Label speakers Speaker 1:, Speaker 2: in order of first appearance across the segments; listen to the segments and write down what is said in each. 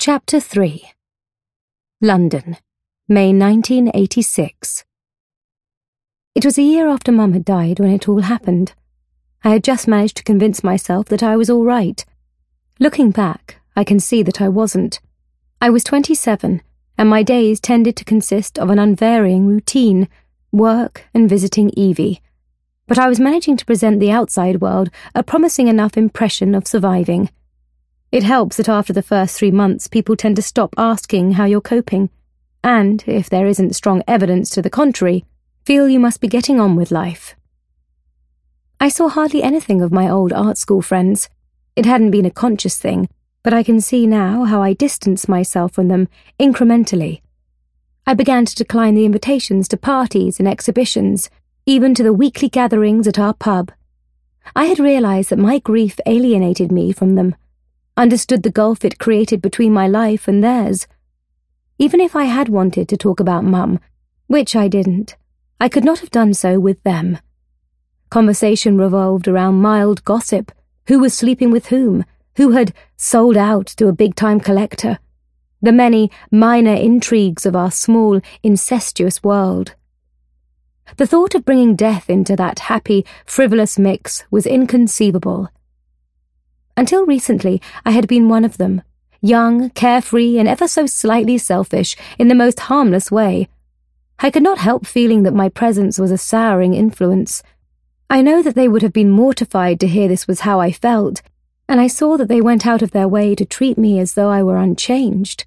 Speaker 1: Chapter 3. London, May 1986. It was a year after Mum had died when it all happened. I had just managed to convince myself that I was all right. Looking back, I can see that I wasn't. I was 27, and my days tended to consist of an unvarying routine, work and visiting Evie. But I was managing to present the outside world a promising enough impression of surviving. It helps that after the first 3 months people tend to stop asking how you're coping, and, if there isn't strong evidence to the contrary, feel you must be getting on with life. I saw hardly anything of my old art school friends. It hadn't been a conscious thing, but I can see now how I distanced myself from them incrementally. I began to decline the invitations to parties and exhibitions, even to the weekly gatherings at our pub. I had realized that my grief alienated me from them, understood the gulf it created between my life and theirs. Even if I had wanted to talk about Mum, which I didn't, I could not have done so with them. Conversation revolved around mild gossip, who was sleeping with whom, who had sold out to a big-time collector, the many minor intrigues of our small, incestuous world. The thought of bringing death into that happy, frivolous mix was inconceivable. Until recently, I had been one of them, young, carefree, and ever so slightly selfish in the most harmless way. I could not help feeling that my presence was a souring influence. I know that they would have been mortified to hear this was how I felt, and I saw that they went out of their way to treat me as though I were unchanged.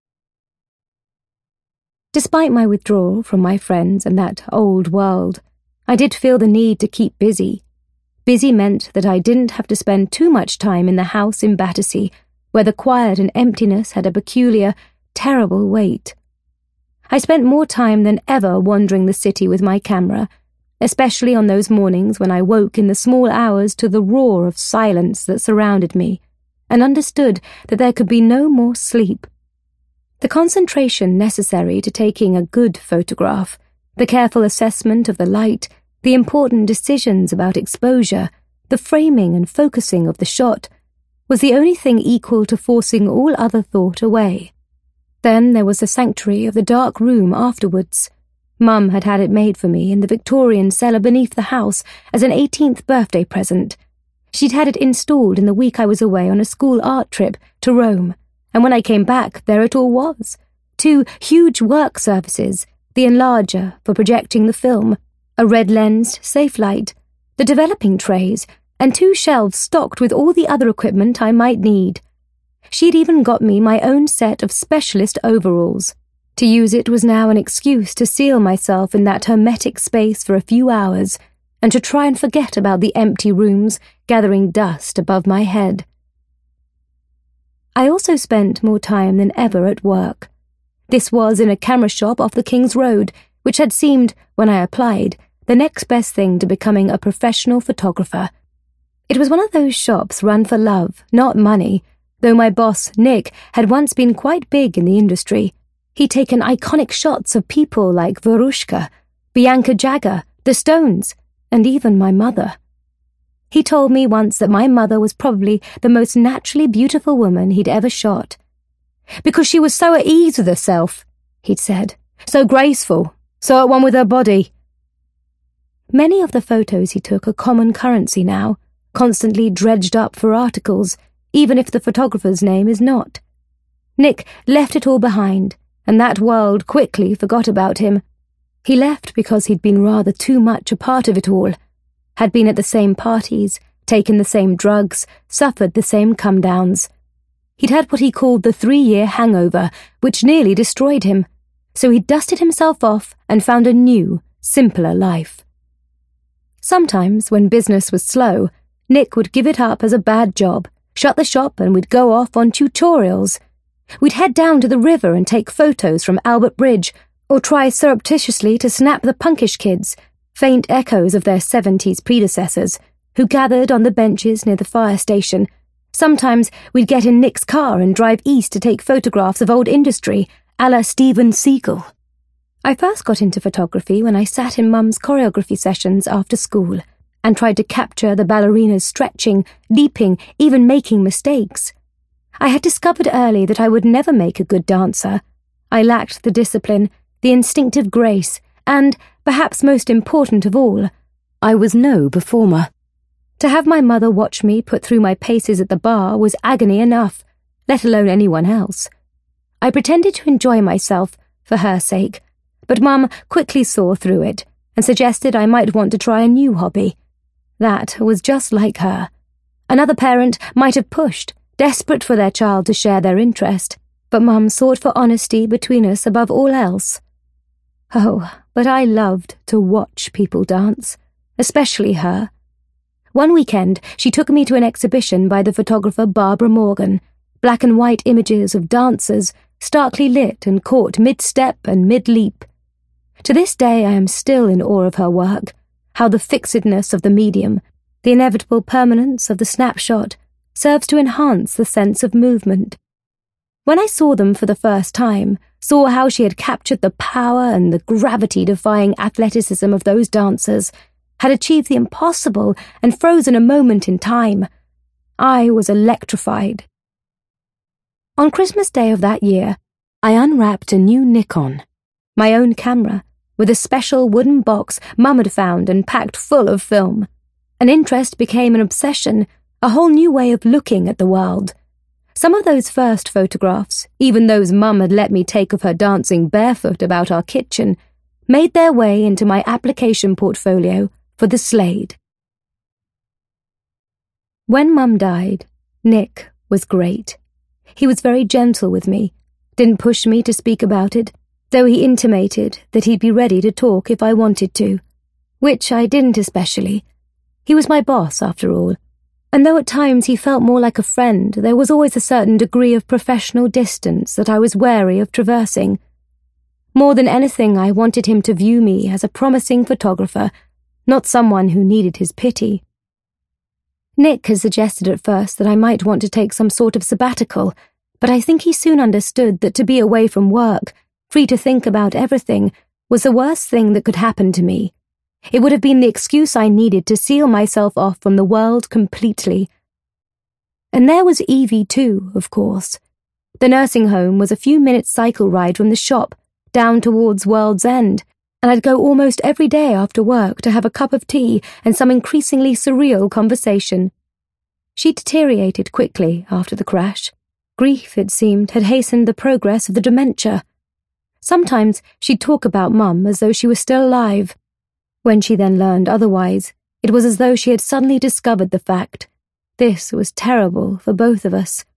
Speaker 1: Despite my withdrawal from my friends and that old world, I did feel the need to keep busy. Busy meant that I didn't have to spend too much time in the house in Battersea, where the quiet and emptiness had a peculiar, terrible weight. I spent more time than ever wandering the city with my camera, especially on those mornings when I woke in the small hours to the roar of silence that surrounded me, and understood that there could be no more sleep. The concentration necessary to taking a good photograph, the careful assessment of the light, the important decisions about exposure, the framing and focusing of the shot, was the only thing equal to forcing all other thought away. Then there was the sanctuary of the dark room afterwards. Mum had had it made for me in the Victorian cellar beneath the house as an 18th birthday present. She'd had it installed in the week I was away on a school art trip to Rome, and when I came back, there it all was. 2 huge work surfaces, the enlarger for projecting the film, a red-lensed safe light, the developing trays, and 2 shelves stocked with all the other equipment I might need. She'd even got me my own set of specialist overalls. To use it was now an excuse to seal myself in that hermetic space for a few hours, and to try and forget about the empty rooms gathering dust above my head. I also spent more time than ever at work. This was in a camera shop off the King's Road, which had seemed, when I applied, the next best thing to becoming a professional photographer. It was one of those shops run for love, not money, though my boss, Nick, had once been quite big in the industry. He'd taken iconic shots of people like Verushka, Bianca Jagger, the Stones, and even my mother. He told me once that my mother was probably the most naturally beautiful woman he'd ever shot. Because she was so at ease with herself, he'd said, so graceful, so at one with her body. Many of the photos he took are common currency now, constantly dredged up for articles, even if the photographer's name is not. Nick left it all behind, and that world quickly forgot about him. He left because he'd been rather too much a part of it all, had been at the same parties, taken the same drugs, suffered the same come-downs. He'd had what he called the 3-year hangover, which nearly destroyed him, so he dusted himself off and found a new, simpler life. Sometimes, when business was slow, Nick would give it up as a bad job, shut the shop, and we'd go off on tutorials. We'd head down to the river and take photos from Albert Bridge, or try surreptitiously to snap the punkish kids, faint echoes of their 70s predecessors, who gathered on the benches near the fire station. Sometimes we'd get in Nick's car and drive east to take photographs of old industry, a la Steven Seagal. I first got into photography when I sat in Mum's choreography sessions after school and tried to capture the ballerinas stretching, leaping, even making mistakes. I had discovered early that I would never make a good dancer. I lacked the discipline, the instinctive grace, and, perhaps most important of all, I was no performer. To have my mother watch me put through my paces at the bar was agony enough, let alone anyone else. I pretended to enjoy myself for her sake, but Mum quickly saw through it and suggested I might want to try a new hobby. That was just like her. Another parent might have pushed, desperate for their child to share their interest, but Mum sought for honesty between us above all else. Oh, but I loved to watch people dance, especially her. One weekend, she took me to an exhibition by the photographer Barbara Morgan, black and white images of dancers, starkly lit and caught mid-step and mid-leap. To this day I am still in awe of her work, how the fixedness of the medium, the inevitable permanence of the snapshot, serves to enhance the sense of movement. When I saw them for the first time, saw how she had captured the power and the gravity-defying athleticism of those dancers, had achieved the impossible and frozen a moment in time, I was electrified. On Christmas Day of that year, I unwrapped a new Nikon, my own camera, with a special wooden box Mum had found and packed full of film. An interest became an obsession, a whole new way of looking at the world. Some of those first photographs, even those Mum had let me take of her dancing barefoot about our kitchen, made their way into my application portfolio for the Slade. When Mum died, Nick was great. He was very gentle with me, didn't push me to speak about it, though he intimated that he'd be ready to talk if I wanted to, which I didn't especially. He was my boss, after all, and though at times he felt more like a friend, there was always a certain degree of professional distance that I was wary of traversing. More than anything, I wanted him to view me as a promising photographer, not someone who needed his pity. Nick had suggested at first that I might want to take some sort of sabbatical, but I think he soon understood that to be away from work, free to think about everything, was the worst thing that could happen to me. It would have been the excuse I needed to seal myself off from the world completely. And there was Evie too, of course. The nursing home was a few minutes cycle ride from the shop, down towards World's End, and I'd go almost every day after work to have a cup of tea and some increasingly surreal conversation. She deteriorated quickly after the crash. Grief, it seemed, had hastened the progress of the dementia. Sometimes she'd talk about Mum as though she was still alive. When she then learned otherwise, it was as though she had suddenly discovered the fact. This was terrible for both of us.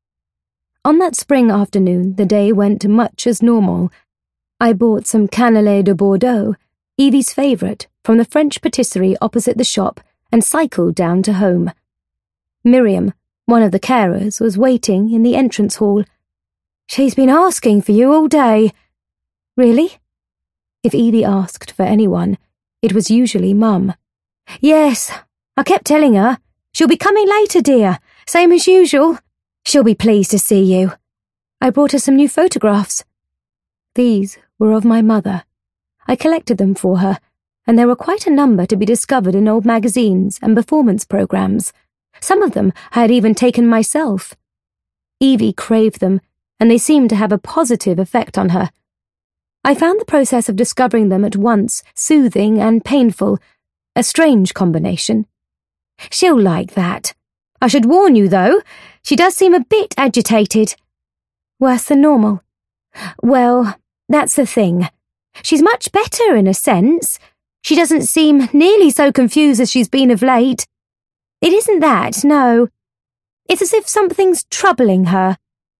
Speaker 1: On that spring afternoon, the day went much as normal. I bought some cannelé de Bordeaux, Evie's favourite, from the French patisserie opposite the shop and cycled down to home. Miriam, one of the carers, was waiting in the entrance hall. "She's been asking for you all day." "Really?" If Evie asked for anyone, it was usually Mum. "Yes, I kept telling her. She'll be coming later, dear, same as usual. She'll be pleased to see you. I brought her some new photographs." These were of my mother. I collected them for her, and there were quite a number to be discovered in old magazines and performance programs. Some of them I had even taken myself. Evie craved them, and they seemed to have a positive effect on her. I found the process of discovering them at once soothing and painful, a strange combination. "She'll like that. I should warn you, though, she does seem a bit agitated." "Worse than normal?" "Well, that's the thing. She's much better in a sense. She doesn't seem nearly so confused as she's been of late. It isn't that, no. It's as if something's troubling her."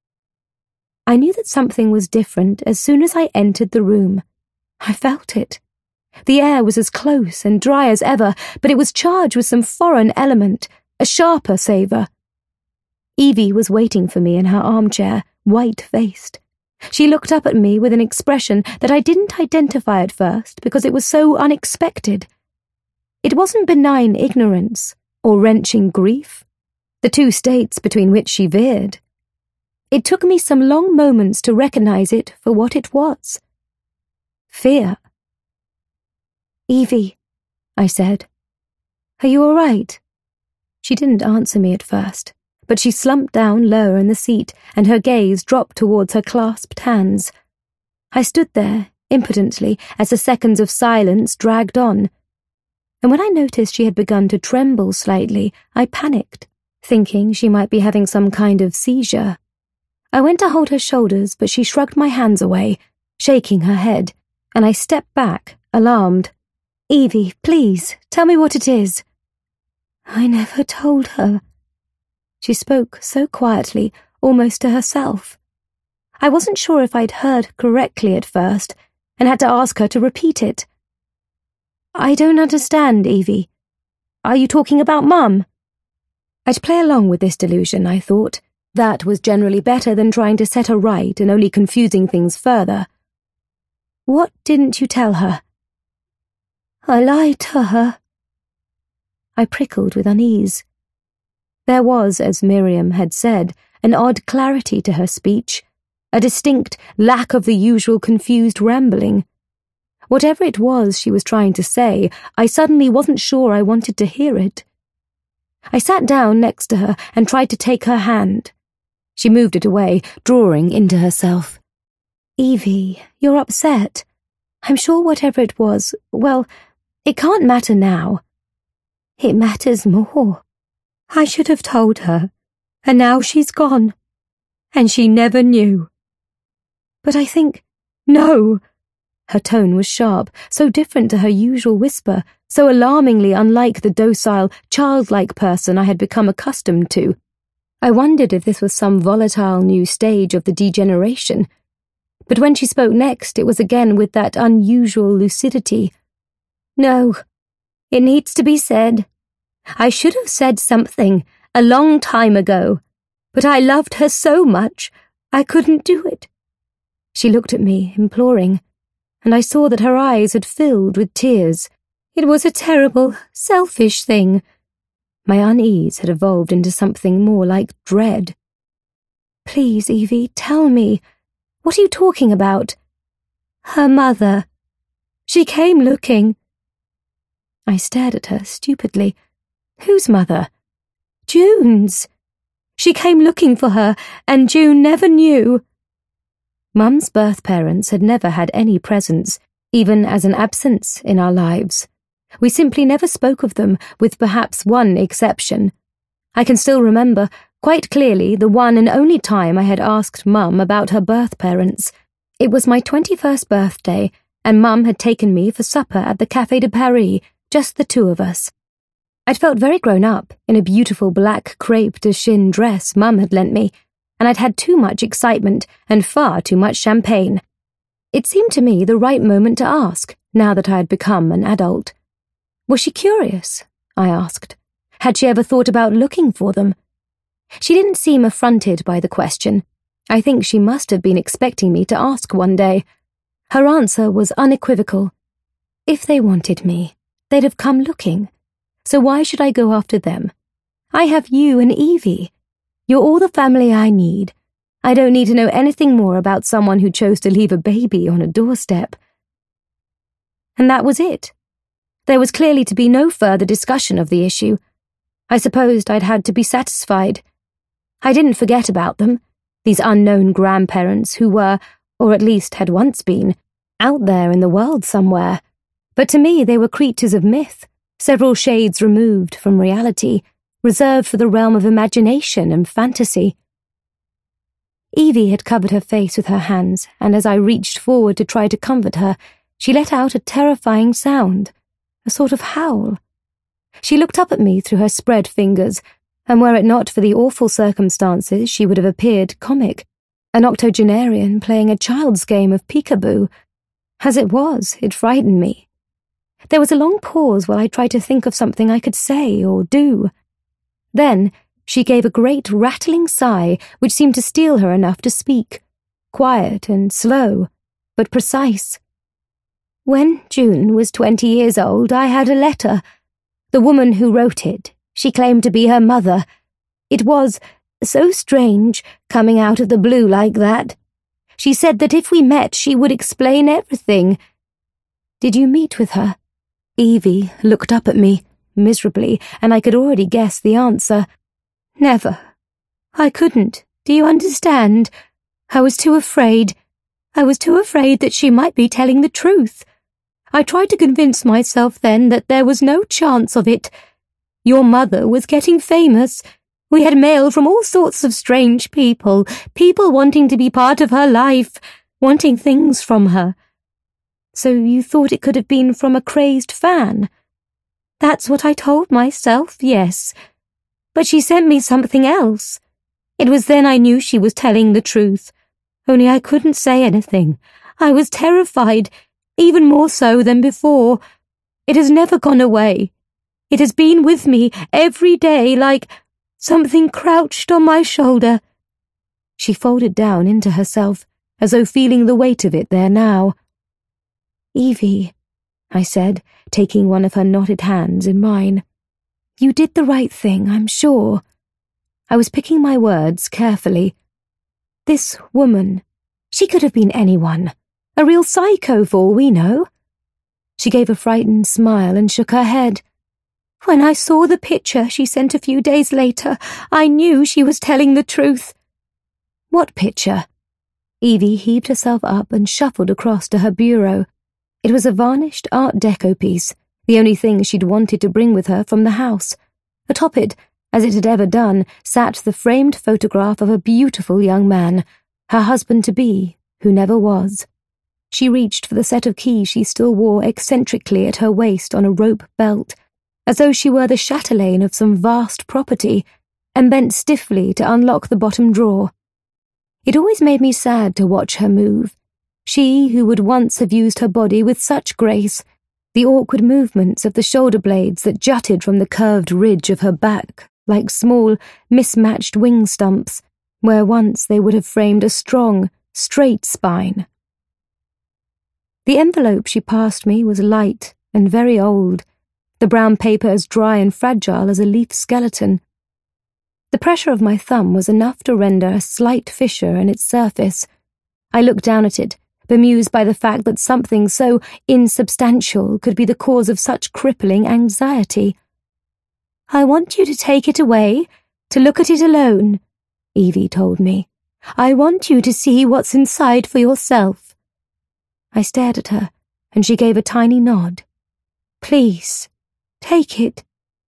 Speaker 1: I knew that something was different as soon as I entered the room. I felt it. The air was as close and dry as ever, but it was charged with some foreign element, a sharper savour. Evie was waiting for me in her armchair, white-faced. She looked up at me with an expression that I didn't identify at first because it was so unexpected. It wasn't benign ignorance or wrenching grief, the two states between which she veered. It took me some long moments to recognize it for what it was. Fear. "Evie," I said, "are you all right?" She didn't answer me at first, but she slumped down lower in the seat and her gaze dropped towards her clasped hands. I stood there, impotently, as the seconds of silence dragged on. And when I noticed she had begun to tremble slightly, I panicked, thinking she might be having some kind of seizure. I went to hold her shoulders, but she shrugged my hands away, shaking her head, and I stepped back, alarmed. "Evie, please, tell me what it is." "I never told her." She spoke so quietly, almost to herself. I wasn't sure if I'd heard correctly at first, and had to ask her to repeat it. "I don't understand, Evie. Are you talking about Mum?" I'd play along with this delusion, I thought. That was generally better than trying to set her right and only confusing things further. "What didn't you tell her?" "I lied to her." I prickled with unease. There was, as Miriam had said, an odd clarity to her speech, a distinct lack of the usual confused rambling. Whatever it was she was trying to say, I suddenly wasn't sure I wanted to hear it. I sat down next to her and tried to take her hand. She moved it away, drawing into herself. "Evie, you're upset. I'm sure whatever it was, well, it can't matter now." "It matters more. I should have told her, and now she's gone. And she never knew." "But I think—" "No!" Her tone was sharp, so different to her usual whisper, so alarmingly unlike the docile, childlike person I had become accustomed to. I wondered if this was some volatile new stage of the degeneration. But when she spoke next, it was again with that unusual lucidity. "No, it needs to be said. I should have said something a long time ago, but I loved her so much, I couldn't do it." She looked at me, imploring, and I saw that her eyes had filled with tears. "It was a terrible, selfish thing." My unease had evolved into something more like dread. "Please, Evie, tell me. What are you talking about?" "Her mother. She came looking." I stared at her stupidly. "Whose mother?" "June's. She came looking for her, and June never knew." Mum's birth parents had never had any presence, even as an absence, in our lives. We simply never spoke of them, with perhaps one exception. I can still remember, quite clearly, the one and only time I had asked Mum about her birth parents. It was my 21st birthday, and Mum had taken me for supper at the Café de Paris, just the two of us. I'd felt very grown up in a beautiful black crepe de chine dress Mum had lent me, and I'd had too much excitement and far too much champagne. It seemed to me the right moment to ask, now that I had become an adult. Was she curious? I asked. Had she ever thought about looking for them? She didn't seem affronted by the question. I think she must have been expecting me to ask one day. Her answer was unequivocal. If they wanted me, they'd have come looking. So why should I go after them? I have you and Evie. You're all the family I need. I don't need to know anything more about someone who chose to leave a baby on a doorstep. And that was it. There was clearly to be no further discussion of the issue. I supposed I'd had to be satisfied. I didn't forget about them, these unknown grandparents who were, or at least had once been, out there in the world somewhere. But to me they were creatures of myth, several shades removed from reality, reserved for the realm of imagination and fantasy. Evie had covered her face with her hands, and as I reached forward to try to comfort her, she let out a terrifying sound, a sort of howl. She looked up at me through her spread fingers, and were it not for the awful circumstances, she would have appeared comic, an octogenarian playing a child's game of peekaboo. As it was, it frightened me. There was a long pause while I tried to think of something I could say or do. Then she gave a great rattling sigh which seemed to steel her enough to speak, quiet and slow, but precise. "When June was 20 years old, I had a letter. The woman who wrote it, she claimed to be her mother. It was so strange, coming out of the blue like that. She said that if we met, she would explain everything." "Did you meet with her?" Evie looked up at me, miserably, and I could already guess the answer. "Never. I couldn't, do you understand? I was too afraid. I was too afraid that she might be telling the truth. I tried to convince myself then that there was no chance of it. Your mother was getting famous. We had mail from all sorts of strange people wanting to be part of her life, wanting things from her. So you thought it could have been from a crazed fan? That's what I told myself, yes. But she sent me something else. It was then I knew she was telling the truth. Only I couldn't say anything. I was terrified, even more so than before. It has never gone away. It has been with me every day like something crouched on my shoulder. She folded down into herself, as though feeling the weight of it there now. Evie, I said, taking one of her knotted hands in mine. You did the right thing, I'm sure. I was picking my words carefully. This woman, she could have been anyone. A real psycho for all we know. She gave a frightened smile and shook her head. When I saw the picture she sent a few days later, I knew she was telling the truth. What picture? Evie heaved herself up and shuffled across to her bureau. It was a varnished Art Deco piece, the only thing she'd wanted to bring with her from the house. Atop it, as it had ever done, sat the framed photograph of a beautiful young man, her husband-to-be, who never was. She reached for the set of keys she still wore eccentrically at her waist on a rope belt, as though she were the chatelaine of some vast property, and bent stiffly to unlock the bottom drawer. It always made me sad to watch her move. She who would once have used her body with such grace, the awkward movements of the shoulder blades that jutted from the curved ridge of her back like small, mismatched wing stumps, where once they would have framed a strong, straight spine. The envelope she passed me was light and very old, the brown paper as dry and fragile as a leaf skeleton. The pressure of my thumb was enough to render a slight fissure in its surface. I looked down at it, bemused by the fact that something so insubstantial could be the cause of such crippling anxiety. I want you to take it away, to look at it alone, Evie told me. I want you to see what's inside for yourself. I stared at her, and she gave a tiny nod. Please, take it.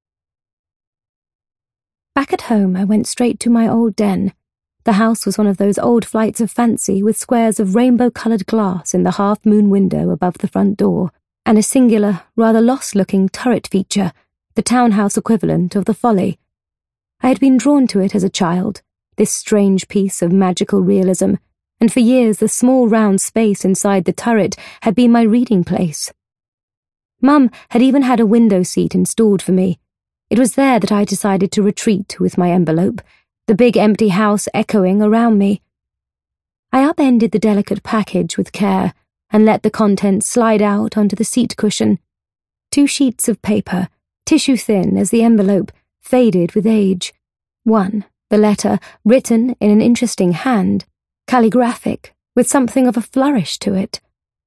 Speaker 1: Back at home, I went straight to my old den. The house was one of those old flights of fancy with squares of rainbow-coloured glass in the half-moon window above the front door, and a singular, rather lost-looking turret feature, the townhouse equivalent of the Folly. I had been drawn to it as a child, this strange piece of magical realism, and for years the small round space inside the turret had been my reading place. Mum had even had a window seat installed for me. It was there that I decided to retreat with my envelope, the big empty house echoing around me. I upended the delicate package with care and let the contents slide out onto the seat cushion. 2 sheets of paper, tissue-thin as the envelope, faded with age. One, the letter, written in an interesting hand, calligraphic, with something of a flourish to it.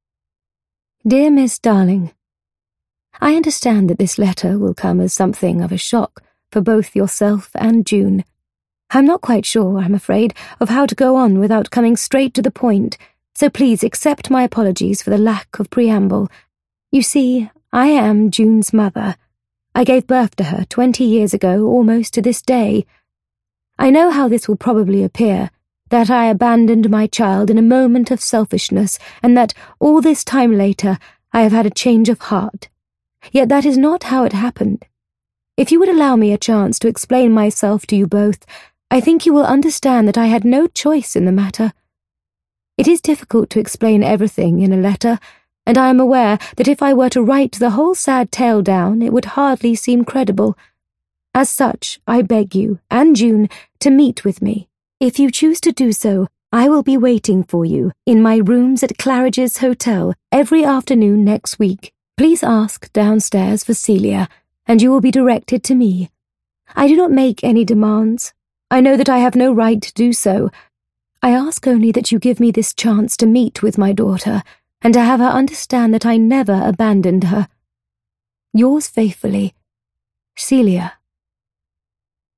Speaker 1: Dear Miss Darling, I understand that this letter will come as something of a shock for both yourself and June. I'm not quite sure, I'm afraid, of how to go on without coming straight to the point, so please accept my apologies for the lack of preamble. You see, I am June's mother. I gave birth to her 20 years ago, almost to this day. I know how this will probably appear, that I abandoned my child in a moment of selfishness, and that, all this time later, I have had a change of heart. Yet that is not how it happened. If you would allow me a chance to explain myself to you both, I think you will understand that I had no choice in the matter. It is difficult to explain everything in a letter, and I am aware that if I were to write the whole sad tale down, it would hardly seem credible. As such, I beg you, and June, to meet with me. If you choose to do so, I will be waiting for you in my rooms at Claridge's Hotel every afternoon next week. Please ask downstairs for Celia, and you will be directed to me. I do not make any demands. I know that I have no right to do so. I ask only that you give me this chance to meet with my daughter, and to have her understand that I never abandoned her. Yours faithfully, Celia.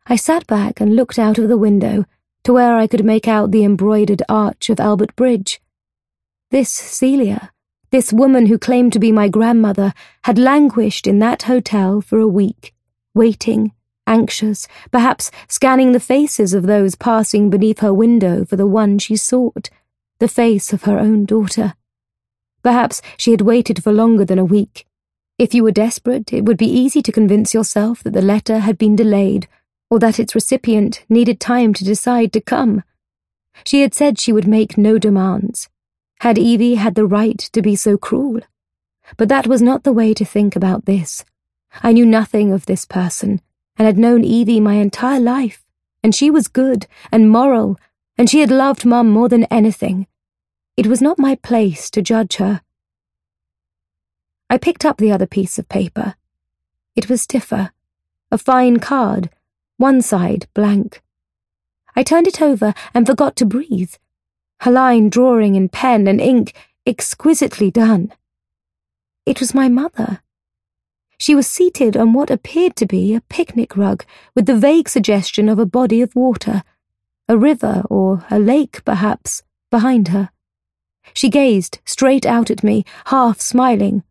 Speaker 1: I sat back and looked out of the window to where I could make out the embroidered arch of Albert Bridge. This Celia, this woman who claimed to be my grandmother, had languished in that hotel for a week, waiting, anxious, perhaps scanning the faces of those passing beneath her window for the one she sought, the face of her own daughter. Perhaps she had waited for longer than a week. If you were desperate, it would be easy to convince yourself that the letter had been delayed, or that its recipient needed time to decide to come. She had said she would make no demands. Had Evie had the right to be so cruel? But that was not the way to think about this. I knew nothing of this person, and had known Evie my entire life, and she was good and moral, and she had loved Mum more than anything. It was not my place to judge her. I picked up the other piece of paper. It was stiffer, a fine card, one side blank. I turned it over and forgot to breathe. A line drawing in pen and ink, exquisitely done. It was my mother. She was seated on what appeared to be a picnic rug, with the vague suggestion of a body of water, a river or a lake, perhaps, behind her. She gazed straight out at me, half smiling.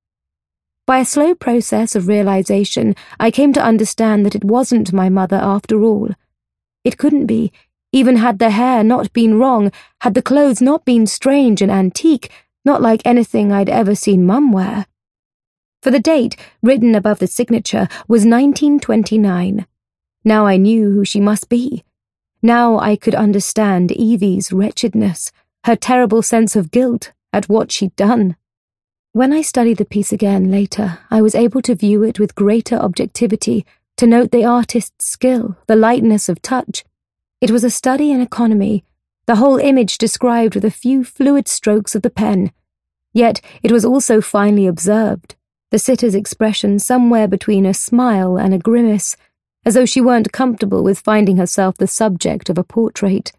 Speaker 1: By a slow process of realization, I came to understand that it wasn't my mother after all. It couldn't be, even had the hair not been wrong, had the clothes not been strange and antique, not like anything I'd ever seen Mum wear. For the date, written above the signature, was 1929. Now I knew who she must be. Now I could understand Evie's wretchedness, her terrible sense of guilt at what she'd done. When I studied the piece again later, I was able to view it with greater objectivity, to note the artist's skill, the lightness of touch. It was a study in economy, the whole image described with a few fluid strokes of the pen. Yet it was also finely observed, the sitter's expression somewhere between a smile and a grimace, as though she weren't comfortable with finding herself the subject of a portrait.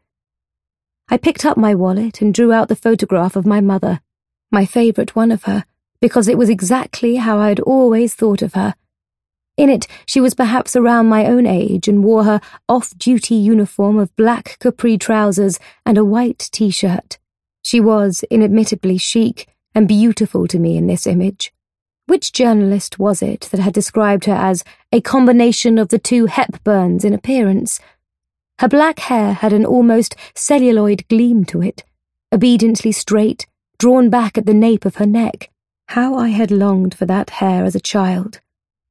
Speaker 1: I picked up my wallet and drew out the photograph of my mother, my favourite one of her, because it was exactly how I had always thought of her. In it, she was perhaps around my own age and wore her off-duty uniform of black capri trousers and a white t-shirt. She was inadmittably chic and beautiful to me in this image. Which journalist was it that had described her as a combination of the two Hepburns in appearance? Her black hair had an almost celluloid gleam to it, obediently straight, drawn back at the nape of her neck. How I had longed for that hair as a child.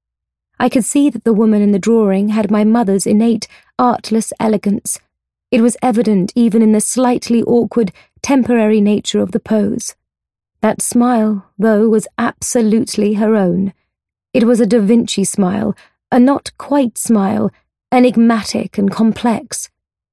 Speaker 1: I could see that the woman in the drawing had my mother's innate, artless elegance. It was evident even in the slightly awkward, temporary nature of the pose. That smile, though, was absolutely her own. It was a Da Vinci smile, a not-quite smile, enigmatic and complex.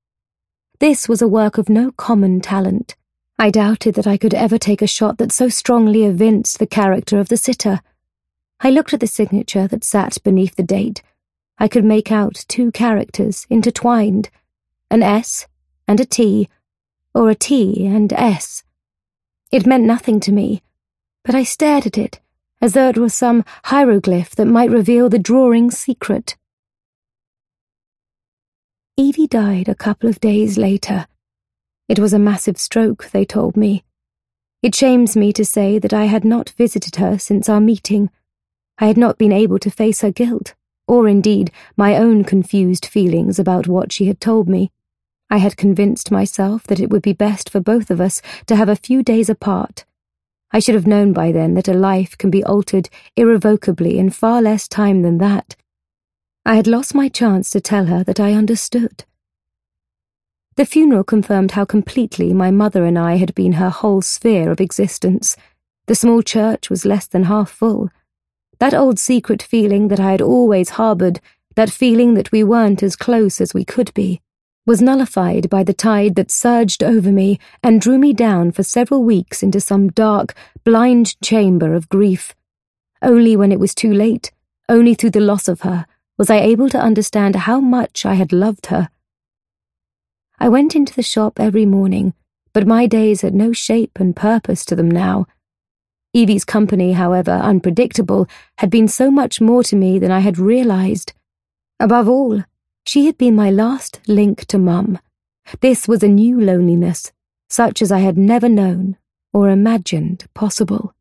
Speaker 1: This was a work of no common talent. I doubted that I could ever take a shot that so strongly evinced the character of the sitter. I looked at the signature that sat beneath the date. I could make out two characters intertwined, an S and a T, or a T and S. It meant nothing to me, but I stared at it as though it were some hieroglyph that might reveal the drawing's secret. Evie died a couple of days later. It was a massive stroke, they told me. It shames me to say that I had not visited her since our meeting. I had not been able to face her guilt, or indeed my own confused feelings about what she had told me. I had convinced myself that it would be best for both of us to have a few days apart. I should have known by then that a life can be altered irrevocably in far less time than that. I had lost my chance to tell her that I understood. The funeral confirmed how completely my mother and I had been her whole sphere of existence. The small church was less than half full. That old secret feeling that I had always harboured, that feeling that we weren't as close as we could be, was nullified by the tide that surged over me and drew me down for several weeks into some dark, blind chamber of grief. Only when it was too late, only through the loss of her, was I able to understand how much I had loved her. I went into the shop every morning, but my days had no shape and purpose to them now. Evie's company, however unpredictable, had been so much more to me than I had realized. Above all, She had been my last link to Mum. This was a new loneliness, such as I had never known or imagined possible.